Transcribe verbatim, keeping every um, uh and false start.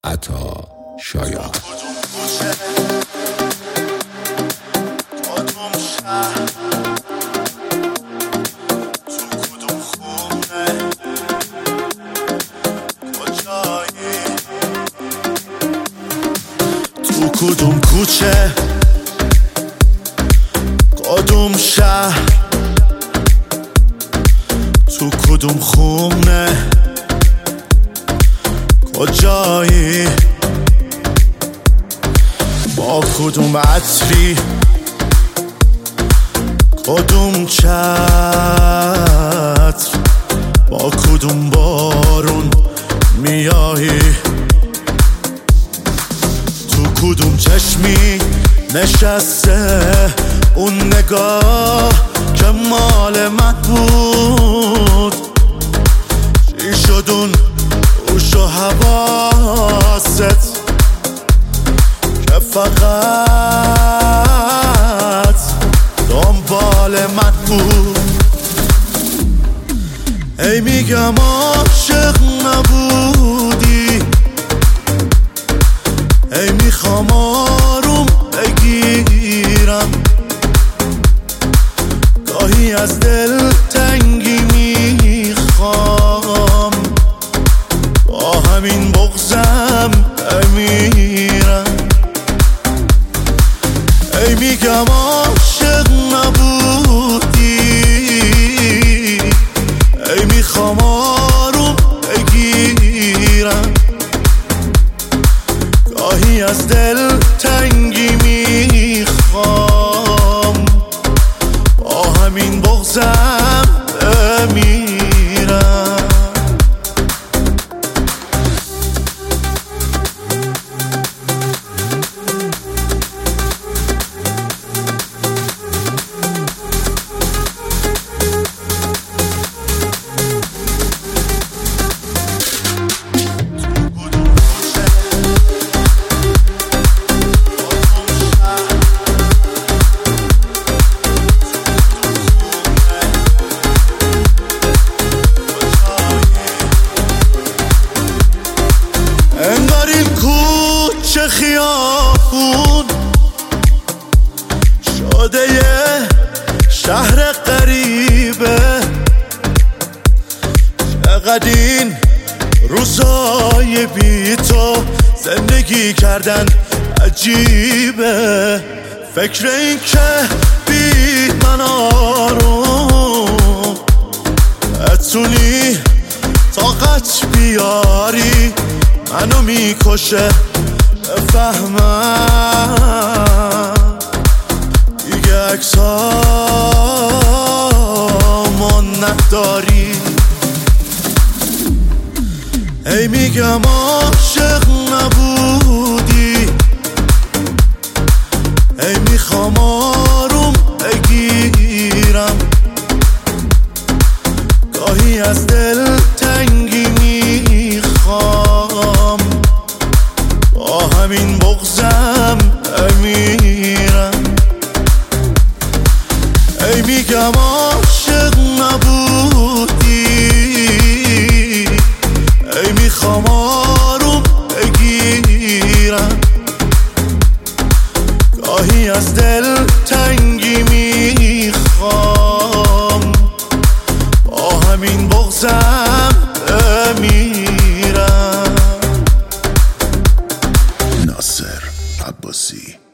عطا شایان. تو کدوم کوچه، کدوم شهر، تو کدوم خونه، کجایی، با کدوم عطری، کدوم چتر، با کدوم بارون میایی، تو کدوم چشمی نشسته اون نگاه که مال من بود، چی شد اون هوش و حواست که فقط دنبال من بود. ای میگم عاشق نبودی، ای میخوام آروم بگیرم، گاهی از دل تنگی میخوام، با همین بغضم بمیرم. ای میگم عاشق نبودی، ای میخوام آروم بگیرم، گاهی از دل تنگی میخوام، با همین بغضم بمیرم. انگار این کوچه خیابون شده یه شهر غریبه، چقدر این روزای بی تو زندگی کردن عجیبه. فکر این که بی من آروم بتونی طاقت بیاری، منو میکشه بفهمم دیگه عکسامون نداری. ای میگم عاشق نبودی، ای میخوام آروم بگیرم، گاهی از دل تنگی میخوام، با همین بغضم بمیرم. ای میگم عاشق نبودی، ای میخوام آروم بگیرم، گاهی از دل تنگی میخوام، با همین بغضم بمیرم. ناصر عباسی.